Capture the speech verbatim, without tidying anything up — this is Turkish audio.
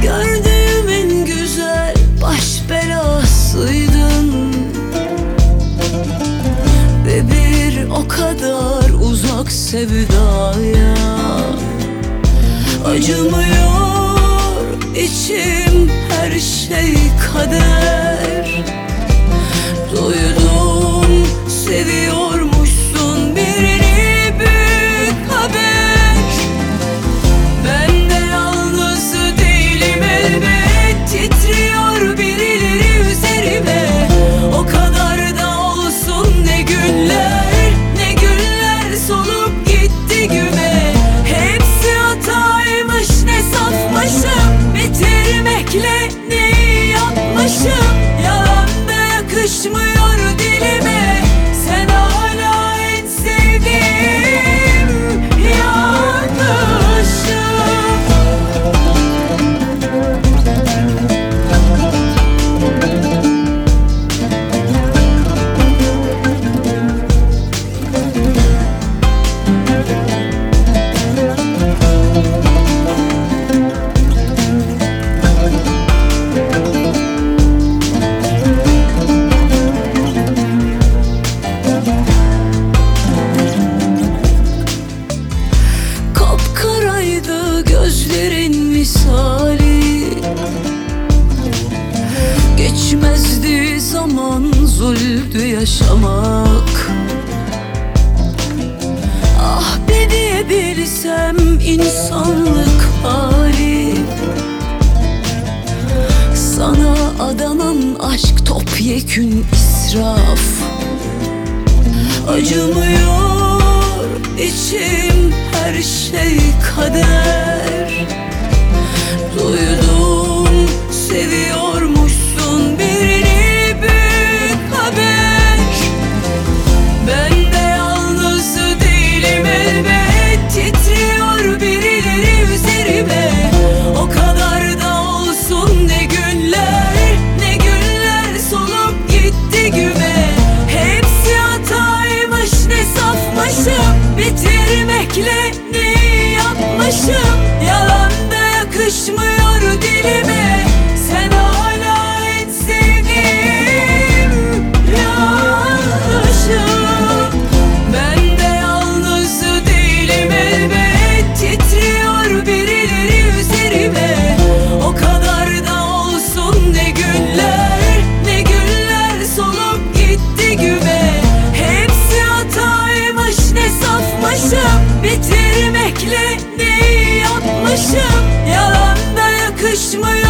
Gördüğüm en güzel baş belasıydın ve bir o kadar uzak sevdaya. Acımıyor içim, her şey kader. Duydum seviyormuşsun birini, büyük haber. Ben de yalnız değilim elbet, titriyor birileri üzerime. O kadar da olsun, ne günler ne günler solup gitti güme. Hepsi hataymış, ne safmışım, bitirmekle neyi yapmışım. Yalan da yakışmıyor dilime, sen hala en sevdiğim yanlışım. Kapkaraydı gözlerin misali, geçmezdi zaman, zuldü yaşamak. Ah bir diyebilsem insanlık hali, sana adanan aşk topyekün israf. Acımıyor içim, her şey kader. Duydum seviyormuşsun birini, büyük haber. Ben de yalnız değilim elbet, titriyor birileri üzerime. O kadar da olsun, ne günler ne günler solup gitti güme. Hepsi hataymış, ne safmışım, bitirmekle neyi yapmışım. Yalan da yakışmıyor dilime, sen hala en sevdiğim yanlışım. Ben de yalnız değilim elbet, titriyor birileri üzerime. O kadar da olsun, ne günler ne günler solup gitti güme. Hepsi hataymış, ne safmışım, bitirmekle neyi yapmışım. Yalan da yakışmıyor